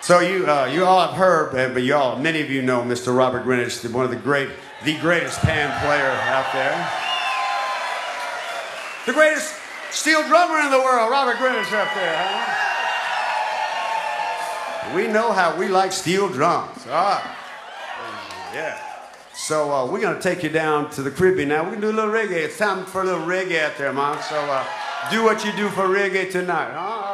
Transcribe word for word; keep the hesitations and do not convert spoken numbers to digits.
So you, uh, you all have heard, uh, but you all, many of you know Mister Robert Greenidge, one of the great, the greatest pan player out there. The greatest steel drummer in the world, Robert Greenidge up there, huh? We know how we like steel drums. All right. Yeah. So uh, we're going to take you down to the Caribbean now. We're going to do a little reggae. It's time for a little reggae out there, man. So uh, do what you do for reggae tonight, huh?